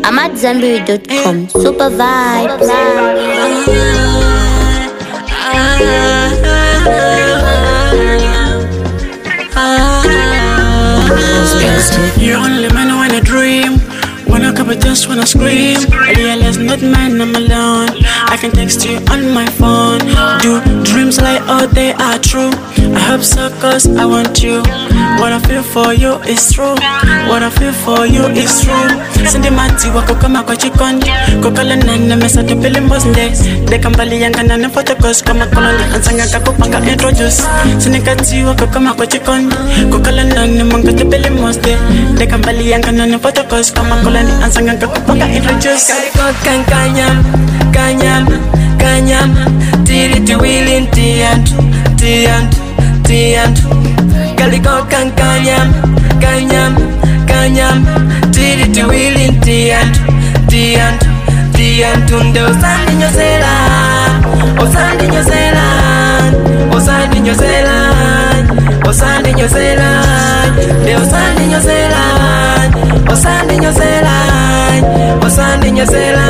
AmadZanbury.com. Super vibes. You're only man when I dream. When I come, I just wanna scream. I realize not mine, I'm alone. I can text you on my phone. Do dreams like oh they are true. I hope so cause I want you. What I feel for you is true. What I feel for you is true. Sindi mati wako kama kwa chikondi. Kokala nana mesa tupili mbosnde. Deka mbali yanga nana photocos kama koloni. Ansanga kakupanga introduce. Sindi kati wako kama kwa chikondi. Kokala nana manga tupili mbosnde. Deka mbali yanga nana photocos kama koloni. Ansanga kakupanga introduce. Kaliko kanyam, kanyam, kanyam. Tiri tuwilin tiantu, tiantu, tiantu. Kaliko kanyam, kanyam, kanyam. Tiri tuwilin tiantu, tiantu, tiantu. Nde osandi nyosela, osandi nyosela, osandi nyosela, osandi nyosela. Nde osandi nyosela, osandi nyosela, osandi nyosela,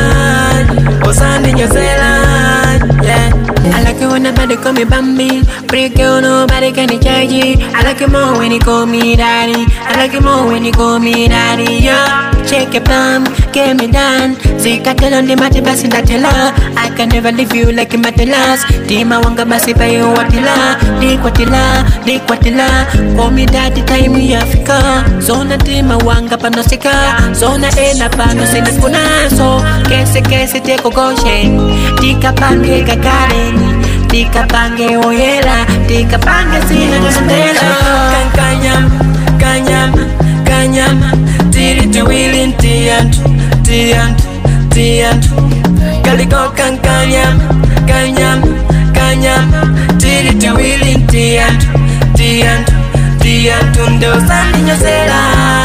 osandi nyosela. Yeah. I like it when nobody call me Bambi. Pretty girl, nobody can charge it. I like it more when you call me daddy. I like it more when you call me daddy. Yeah. Shake your bum, get me down. Zika tell on the mati basi datela. I can never leave you like a matelas. Dima wanga basi pa you watila. Dikwatila, dikwatila. Call me daddy time we Africa. Zona dima wanga panosika. Zona ena pano sinipuna. So kese teko goshen. Dika pange kakareni. Dika pange oyela. Dika pange sina kusandela. Kanyam, kanyam, kanyam. Tiri tuwilin tiantu, tiantu, tiantu. Kaliko kanyam, kanyam, kanyam. Tiri tuwilin tiantu, tiantu, tiantu. Nde osandi nyosela,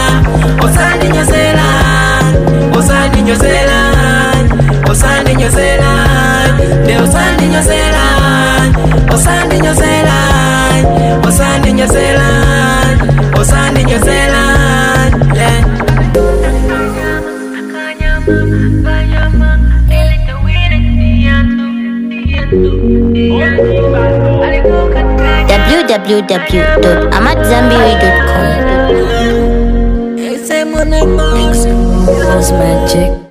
osandi nyosela, osandi nyosela, osandi nyosela. Nde osandi nyosela, osandi nyosela, osandi nyosela, osandi nyosela. Yeah. www.amadzanbury.com. It's magic.